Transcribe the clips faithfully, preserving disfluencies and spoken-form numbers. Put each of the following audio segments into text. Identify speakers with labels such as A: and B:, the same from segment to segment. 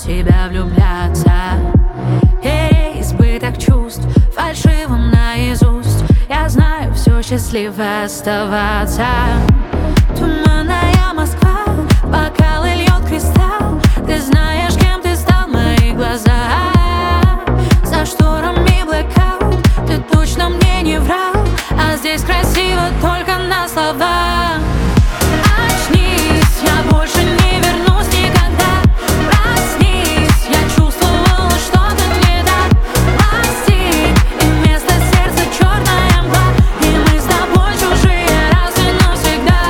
A: тебя влюбляться. Эй, избыток чувств, фальшиво наизусть. Я знаю, все счастливо оставаться. Туманная Москва, бокалы льет кристалл. Ты знаешь, кем ты стал в моих глазах. За шторами блэкаут, ты точно мне не врал. А здесь красиво только на словах. Очнись, я больше не вернусь никогда. Проснись, я чувствовала что-то не так. Пластик, и вместо сердца черная мгла. И мы с тобой чужие раз и навсегда.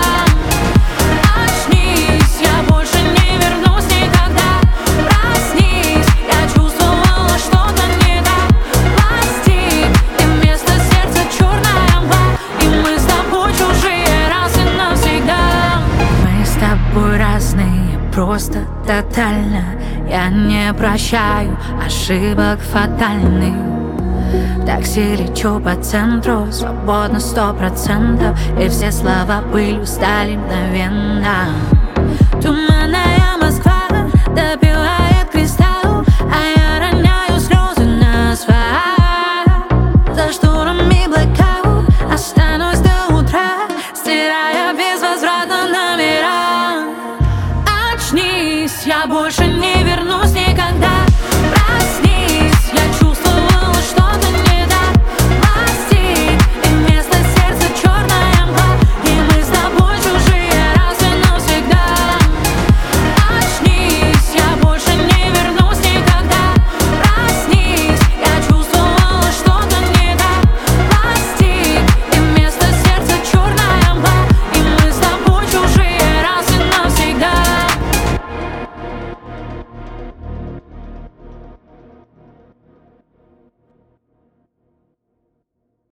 A: Очнись, я больше не вернусь никогда. Проснись, я чувствовала что-то не так. Пластик, и вместо сердца черная мгла. И мы с тобой чужие раз и навсегда. Мы с тобой разные, просто тотально. Я не прощаю ошибок фатальных. В такси лечу по центру, свободно сто процентов. И все слова пылью стали мгновенно. Туманная Москва, допивая